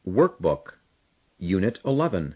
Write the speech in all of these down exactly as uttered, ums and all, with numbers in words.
Workbook, Unit eleven.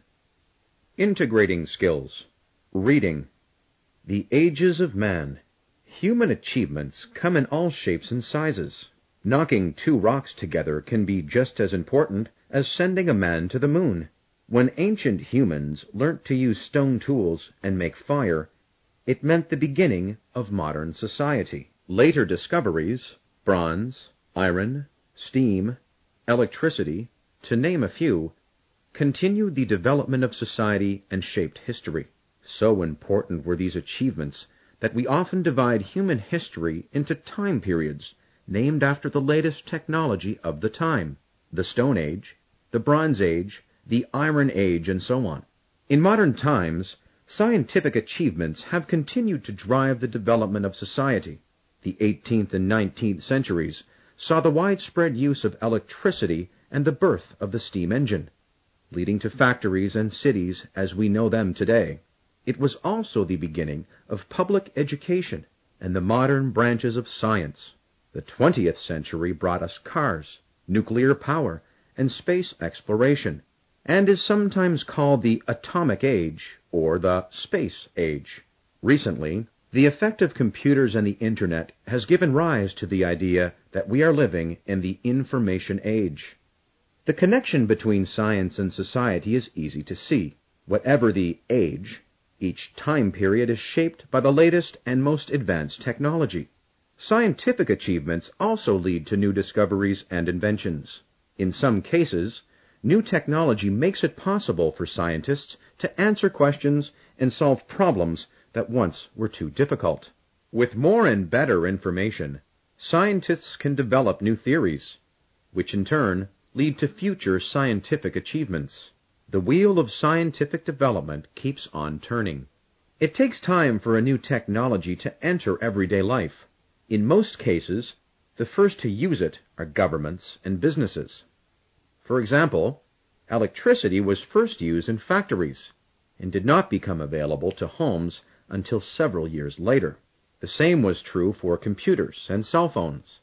Integrating Skills. Reading. The Ages of Man. Human achievements come in all shapes and sizes. Knocking two rocks together can be just as important as sending a man to the moon. When ancient humans learnt to use stone tools and make fire, it meant the beginning of modern society. Later discoveries, bronze, iron, steam, electricity, to name a few, continued the development of society and shaped history. So important were these achievements that we often divide human history into time periods named after the latest technology of the time: the Stone Age, the Bronze Age, the Iron Age, and so on. In modern times, scientific achievements have continued to drive the development of society. The eighteenth and nineteenth centuries saw the widespread use of electricity and the birth of the steam engine, leading to factories and cities as we know them today. It was also the beginning of public education and the modern branches of science. The twentieth century brought us cars, nuclear power, and space exploration, and is sometimes called the atomic age or the space age. Recently, the effect of computers and the Internet has given rise to the idea that we are living in the information age. The connection between science and society is easy to see. Whatever the age, each time period is shaped by the latest and most advanced technology. Scientific achievements also lead to new discoveries and inventions. In some cases, new technology makes it possible for scientists to answer questions and solve problems that once were too difficult. With more and better information, scientists can develop new theories, which in turn lead to future scientific achievements. The wheel of scientific development keeps on turning. It takes time for a new technology to enter everyday life. In most cases, the first to use it are governments and businesses. For example, electricity was first used in factories and did not become available to homes until several years later. The same was true for computers and cell phones.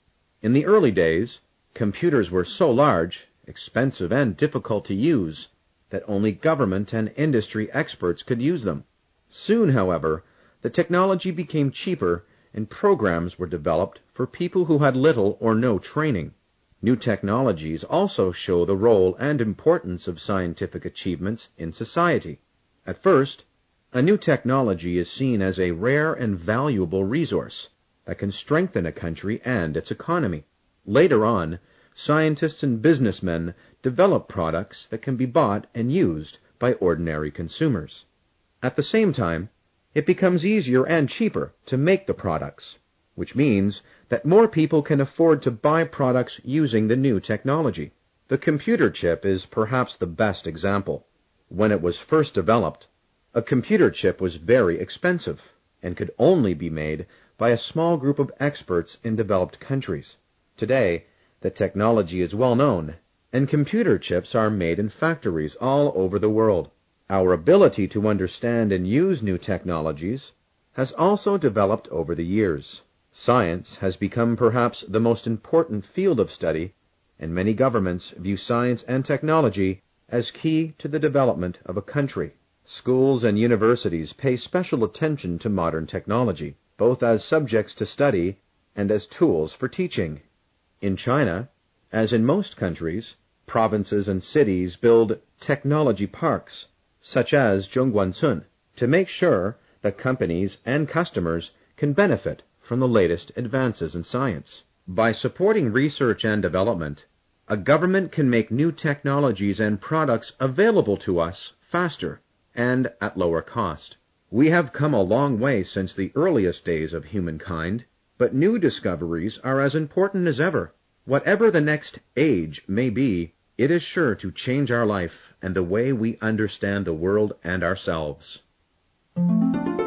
In the early days, computers were so large, expensive, and difficult to use that only government and industry experts could use them. Soon, however, the technology became cheaper and programs were developed for people who had little or no training. New technologies also show the role and importance of scientific achievements in society. At first, a new technology is seen as a rare and valuable resource that can strengthen a country and its economy. Later on, scientists and businessmen develop products that can be bought and used by ordinary consumers. At the same time, it becomes easier and cheaper to make the products, which means that more people can afford to buy products using the new technology. The computer chip is perhaps the best example. When it was first developed, a computer chip was very expensive and could only be made by a small group of experts in developed countries. Today, the technology is well known, and computer chips are made in factories all over the world. Our ability to understand and use new technologies has also developed over the years. Science has become perhaps the most important field of study, and many governments view science and technology as key to the development of a country. Schools and universities pay special attention to modern technology, both as subjects to study and as tools for teaching. In China, as in most countries, provinces and cities build technology parks, such as Zhongguancun, to make sure that companies and customers can benefit from the latest advances in science. By supporting research and development, a government can make new technologies and products available to us faster and at lower cost. We have come a long way since the earliest days of humankind, but new discoveries are as important as ever. Whatever the next age may be, it is sure to change our life and the way we understand the world and ourselves.